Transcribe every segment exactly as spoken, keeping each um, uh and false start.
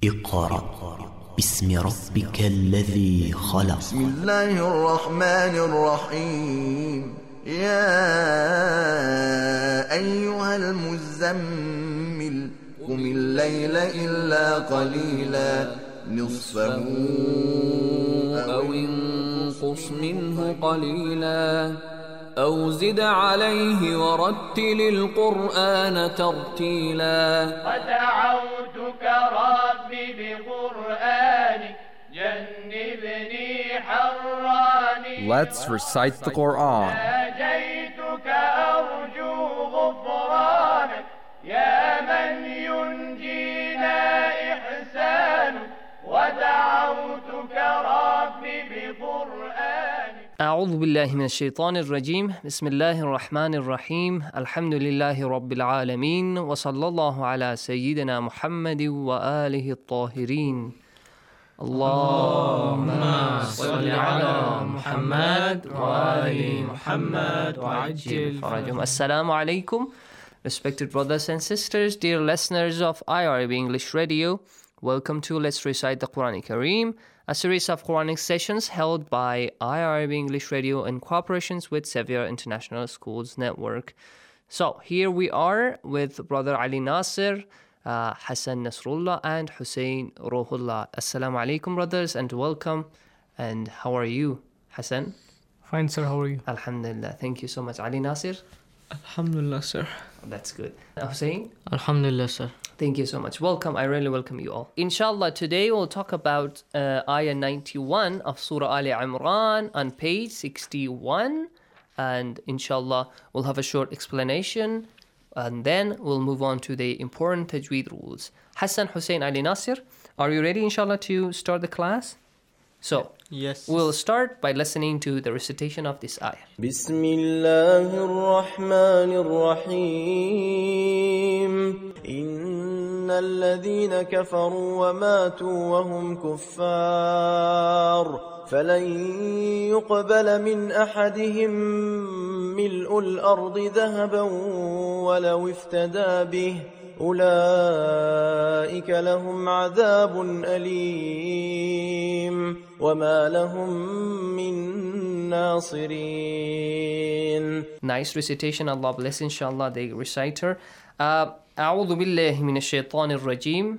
اقرأ باسم ربك الذي خلق. بسم الله الرحمن الرحيم. يا أيها المزمل قم الليل إلا قليلا نصفه أو انقص منه قليلا أو زد عليه ورتل القرآن ترتيلا. ودعوتك ربي بقرآنك جنبني حراني. Let's recite the Quran. ناجيتك أرجو غفرانك يا من ينجينا إحسانك. ودعوتك ربي بقرآنك. أعوذ بالله من الشيطان الرجيم. بسم الله الرحمن الرحيم. الحمد لله رب العالمين وصلى الله على سيدنا محمد وآله الطاهرين. اللهم صل على محمد وآل محمد وعجل فرجهم. Assalamu alaikum, respected brothers and sisters, dear listeners of I R A B English Radio. Welcome to Let's Recite the Quran Kareem, a series of Quranic sessions held by I R A B English Radio in cooperation with Xavier International Schools Network. So here we are with Brother Ali Nasir, uh, Hassan Nasrullah, and Hussein Ruhullah. Assalamu alaikum, brothers, and welcome. And how are you, Hassan? Fine, sir. How are you? Alhamdulillah. Thank you so much. Ali Nasir? Alhamdulillah, sir. That's good. Uh, Hussein? Alhamdulillah, sir. Thank you so much. Welcome. I really welcome you all. Inshallah, today we'll talk about uh, Ayah ninety-one of Surah Ali Imran on page sixty-one. And inshallah, we'll have a short explanation. And then we'll move on to the important tajweed rules. Hassan, Hussein, Ali Nasir, are you ready, inshallah, to start the class? So, yes. We'll start by listening to the recitation of this ayah. بسم الله الرحمن الرحيم. إن الذين كفروا وماتوا وهم كفار فلن يقبل من أحدهم ملء الأرض ذهبا ولو افتدى به أولئك لهم عذاب أليم وما لهم من ناصرين. Nice recitation. Allah bless, inshallah, the reciter. Uh, أعوذ بالله من الشيطان الرجيم.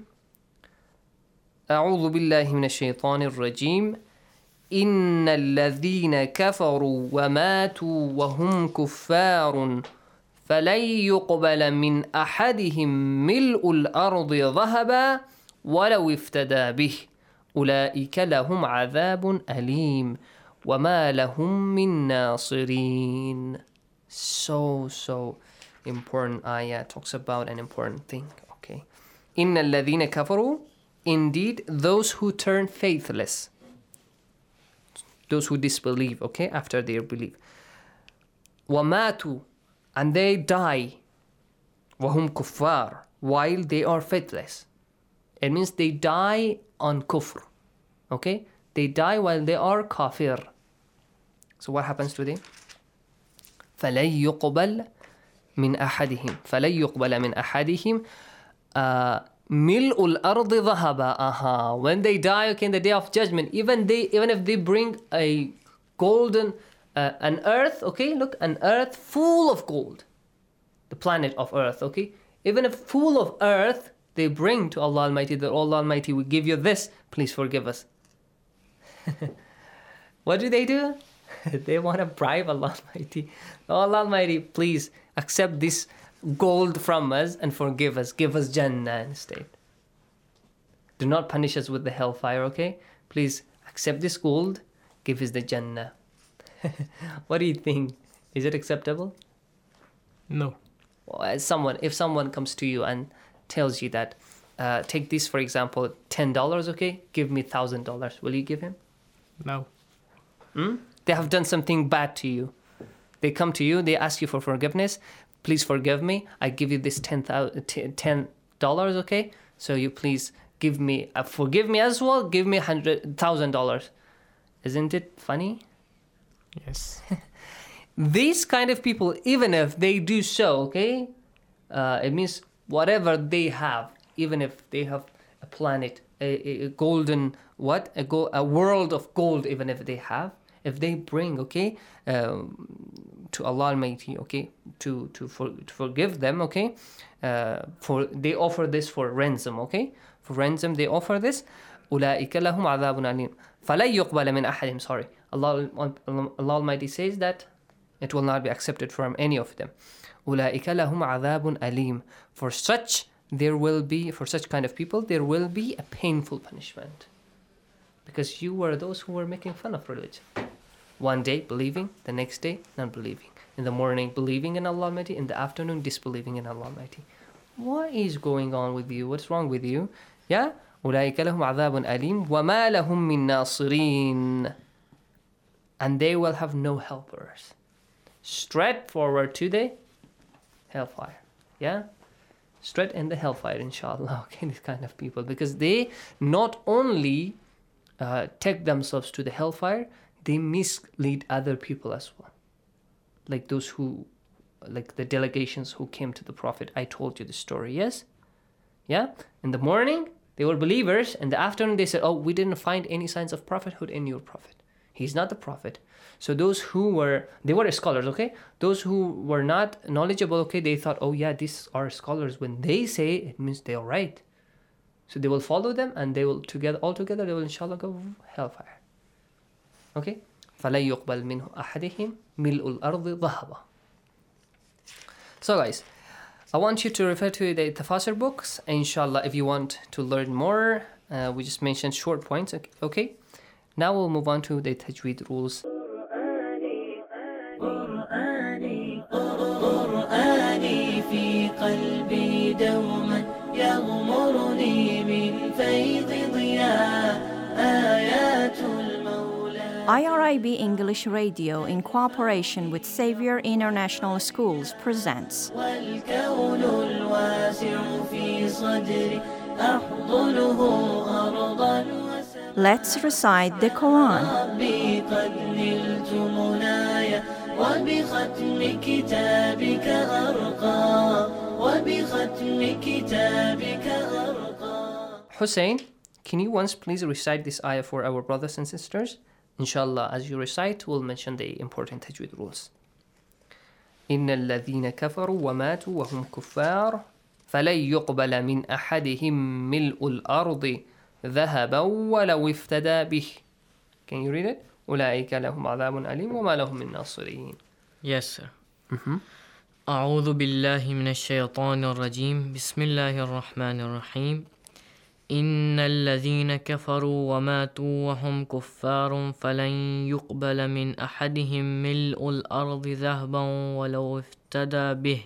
أعوذ بالله من الشيطان الرجيم. إن الذين كفروا وماتوا وهم كفار فلن يقبل من أحدهم ملء الأرض ذهبا ولو افتدى به أولئك لهم عذاب أليم وما لهم من ناصرين. So, so important ayah. Talks about an important thing. Okay. إن الذين كفروا, indeed those who turn faithless, those who disbelieve, okay, after their belief. وَمَاتُوا, and they die. وَهُمْ كُفَّارٌ, while they are faithless. It means they die on kufr, okay? They die while they are kafir. So what happens to them? فَلَن يُقْبَلْ مِنْ أَحَدِهِمْ فَلَن يُقْبَلَ مِنْ أَحَدِهِمْ uh, مِلْءُ الْأَرْضِ ذَهَبًا. Aha. When they die, okay, in the day of judgment, even they, even if they bring a golden, uh, an earth, okay, look, an earth full of gold, the planet of earth, okay, even if full of earth, they bring to Allah Almighty, that Allah Almighty will give you this, please forgive us. What do they do? They want to bribe Allah Almighty. Allah Almighty, please accept this gold from us and forgive us. Give us Jannah instead. Do not punish us with the hellfire, okay? Please accept this gold. Give us the Jannah. What do you think? Is it acceptable? No. Well, as someone, if someone comes to you and tells you that, uh, take this, for example, ten dollars, okay? Give me one thousand dollars. Will you give him? No. Hmm? They have done something bad to you. They come to you, they ask you for forgiveness. Please forgive me. I give you this ten dollars, okay? So you please give me, uh, forgive me as well. Give me one hundred thousand dollars. Isn't it funny? Yes. These kind of people, even if they do so, okay? Uh, it means whatever they have, even if they have a planet a, a golden, what? A, go, a world of gold, even if they have. If they bring, okay, um, to Allah Almighty, okay, to, to, for, to forgive them, okay, uh, for they offer this for ransom, okay? For ransom, they offer this. أُولَٰئِكَ لَهُمْ عَذَابٌ أَلِيمٌ فَلَا يُقْبَلَ مِنْ أَحَدِهِمْ Sorry. Allah, Allah Almighty says that it will not be accepted from any of them. أُولَٰئِكَ لَهُمْ عَذَابٌ أَلِيمٌ For such, there will be, for such kind of people, there will be a painful punishment. Because you were those who were making fun of religion. One day believing, the next day not believing. In the morning believing in Allah Almighty, in the afternoon disbelieving in Allah Almighty. What is going on with you? What's wrong with you? Yeah? أولئك لهم عذاب أليم وما لهم من ناصرين And they will have no helpers. Straight forward to the hellfire. Yeah? Straight in the hellfire, inshallah. Okay, these kind of people. Because they not only uh, take themselves to the hellfire, they mislead other people as well. Like those who, like the delegations who came to the Prophet. I told you the story, yes? Yeah? In the morning, they were believers. In the afternoon, they said, oh, we didn't find any signs of prophethood in your Prophet. He's not the Prophet. So those who were, they were scholars, okay? Those who were not knowledgeable, okay, they thought, oh yeah, these are scholars. When they say, it means they are right. So they will follow them and they will together, all together, they will inshallah go hellfire. Okay? فَلَا يُقْبَلْ مِنْهُ أَحَدِهِمْ مِلْءُ الْأَرْضِ ذَهَبًا So guys, I want you to refer to the Tafasir books. Inshallah, if you want to learn more, uh, we just mentioned short points, okay? Now we'll move on to the Tajweed rules. I R I B English Radio, in cooperation with Xavier International Schools, presents Let's Recite the Quran. Hussein, can you once please recite this ayah for our brothers and sisters? Inshallah, as you recite, we'll mention the important tajweed rules. إن الذين كفروا وماتوا وهم كفار فلن يقبل من أحدهم ملء الأرض ذهبا ولو افتدى به. Can you read it? أولئك لهم عذاب أليم وما لهم من ناصرين. Yes, sir. Mm-hmm. أعوذ بالله من الشيطان الرجيم بسم الله الرحمن الرحيم إن الذين كفروا وماتوا وهم كفار فلن يقبل من أحدهم ملء الأرض ذهبا ولو افتدى به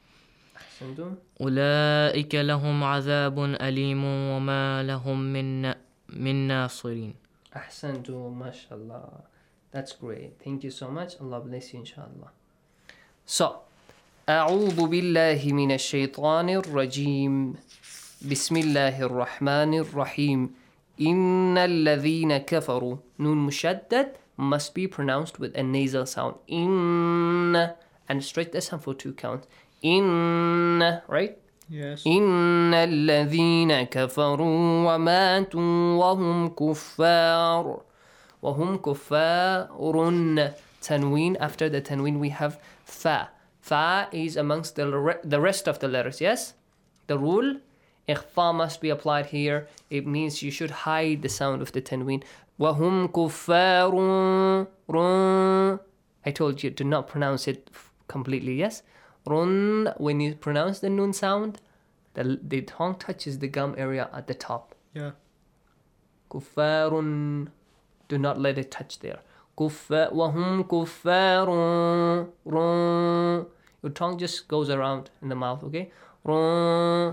أولئك لهم عذاب أليم وما لهم من من ناصرين. أحسنتم ما شاء الله. That's great. Thank you so much. Allah bless you inshallah. So, أعوذ بالله من الشيطان الرجيم بسم الله الرحمن الرحيم إن الذين كفروا نون مشدد must be pronounced with a nasal sound إن and straight the sound for two counts إن right Yes. إن الذين كفروا وماتوا وهم كفار وهم كفار tanween after the tanween we have fa fa is amongst the, re- the rest of the letters yes the rule إخفاء must be applied here. It means you should hide the sound of the tanween. وَهُمْ كُفَّارٌ رٌ I told you, do not pronounce it completely, yes? Run, when you pronounce the noon sound, the, the tongue touches the gum area at the top. Yeah. كُفَّارٌ Do not let it touch there. كُفَّ وَهُمْ كُفَّارٌ رٌ Your tongue just goes around in the mouth, okay? رٌ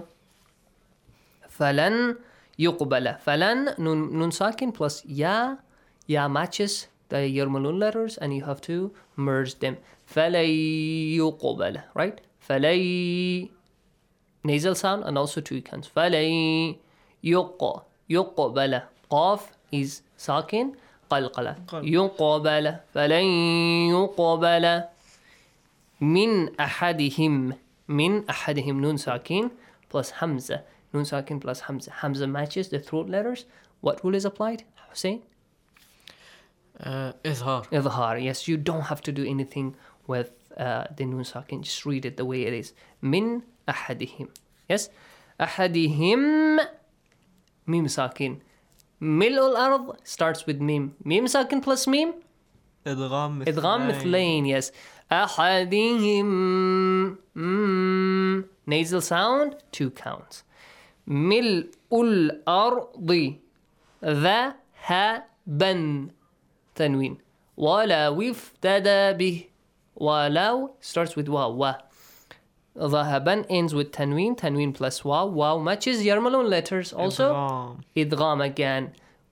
فلن يقبل فلن nun, nun sakin plus ya ya matches the Yarmalun letters and you have to merge them فلن يقبل right فلن nasal sound and also two counts فلن يق يقبل قاف is sakin قلقلة يقبل فلن يقبل من أحدهم من أحدهم nun sakin plus hamza Nun sakin plus Hamza. Hamza matches the throat letters. What rule is applied, Hussein? Uh, Izhar. Izhar. Yes, you don't have to do anything with uh, the Nun sakin. Just read it the way it is. Min ahadihim. Yes? Ahadihim. Mim sakin. Mil'ul ard starts with mim. Mim sakin plus mim? إدغام مثلين. إدغام مثلين. Yes. أحدهم. Mm. Nasal sound, two counts. ملء الأرض ذهبا تنوين. ولو افتدى به. ولو starts with واو. wa. ذهبا ends with tanween. Tanween plus واو. Wow matches Yarmalun letters also. إدغام. إدغام again.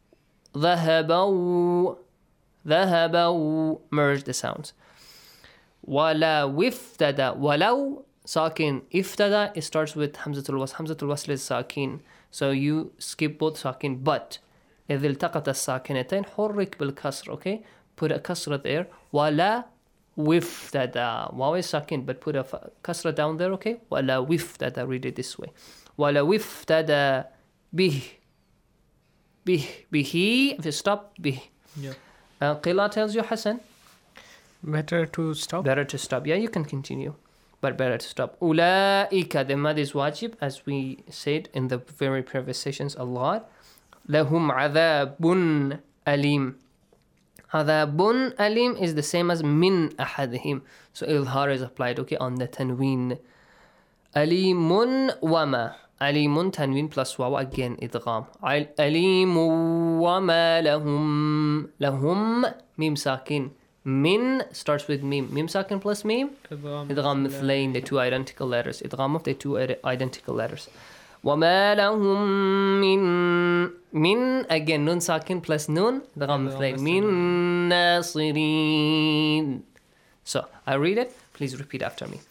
ذهبوا. ذهبوا. Merge the sounds. ولو افتدى. ولو sakin. افتدى, it starts with Hamzatul Wasl. Hamzatul Wasl is sakin. So you skip both sakin. But إذا التقت الساكنتين حرك بالكسر. Okay? Put a kasra there. ولا وفتدى. Waw is sakin, but put a kasra down there. Okay? ولا وفتدى. Read it this way. ولا وفتدى به. به. به. If you stop, به. Yeah. Uh, Qila tells you, Hassan. Better to stop. Better to stop. Yeah, you can continue, but better to stop. Ulaika, the mad is wajib, as we said in the very previous sessions a lot. Lahum adhabun alim. Adhabun alim is the same as min ahadihim. So ilhar is applied, okay, on the tanween. Alimun wama. Alimun tanween plus wawa again idgham. Alimun wama lahum. Lahum mim sakin. Min starts with mim. Mim sakin plus mim. Idgham mithlain, the two identical letters. Idgham of the two identical letters. وما لهم من من again nun sakin plus nun. Idgham mithlain. Min nasirin. So I read it. Please repeat after me.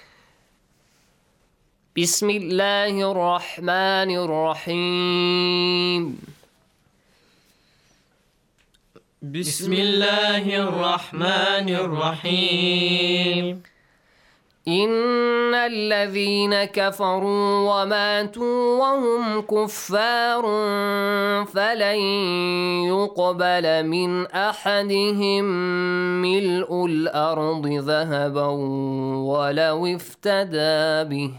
بسم الله الرحمن الرحيم. بسم الله الرحمن الرحيم. إن الذين كفروا وماتوا وهم كفار فلن يقبل من أحدهم ملء الأرض ذهبا ولو افتدى به.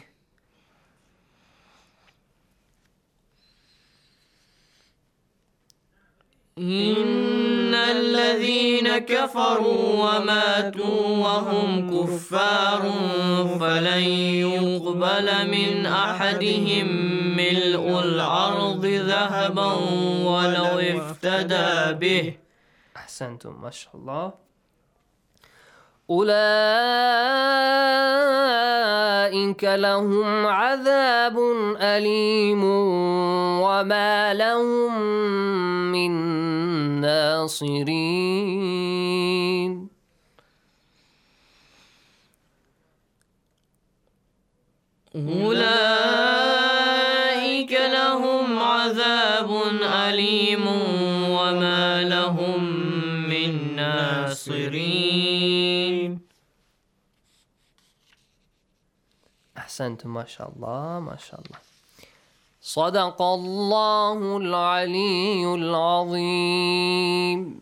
إن الذين كفروا وماتوا وهم كفار فلن يقبل من أحدهم ملء الأرض ذهبا ولو افتدى به. أحسنتم ما شاء الله. أولئك لهم عذاب أليم وما لهم من ناصرين. أولئك لهم عذاب أليم وما لهم من ناصرين. أحسنتم ما شاء الله ما شاء الله. صدق الله العلي العظيم.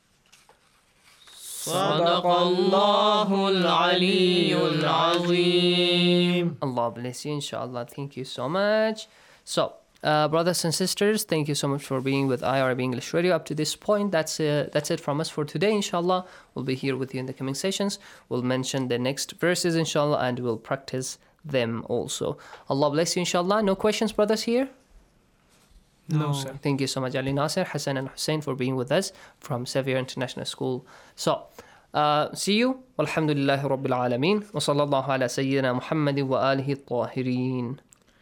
صدق الله العلي العظيم. Allah bless you, inshallah. Thank you so much. So, uh, brothers and sisters, thank you so much for being with I R B English Radio up to this point. That's uh, that's it from us for today, inshallah. We'll be here with you in the coming sessions. We'll mention the next verses, inshallah, and we'll practice them also. Allah bless you, inshallah. No questions, brothers, here? No, sir. Thank you so much, Ali Nasser, Hassan, and Hussein, for being with us from Xavier International School. So, uh, see you. Walhamdulillahi Rabbil Alameen. Wa sallallahu ala Sayyidina Muhammadin wa alihi at-tahirin.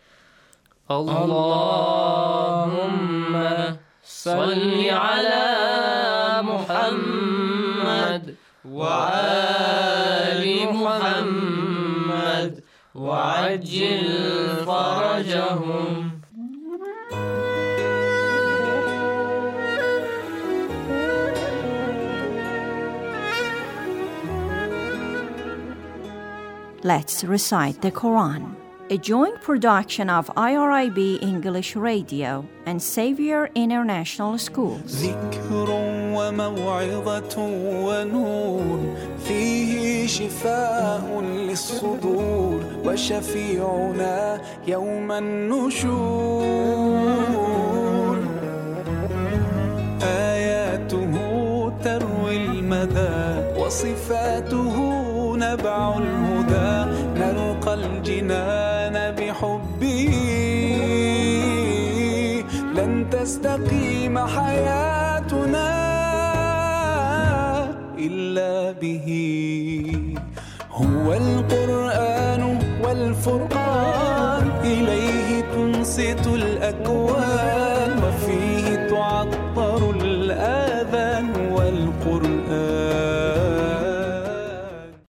Allahumma salli ala Muhammad wa ali Muhammad wa ajil farajahum. Let's recite the Quran. a joint production of I R I B English Radio and Xavier International Schools. ذكر وموعظة ونور فيه شفاء للصدور وشفيعنا يوم النشور آياته تروي المدى وصفاته نبع الهدى نلقى الجنان بحبه لن تستقيم حياتنا إلا به هو القرآن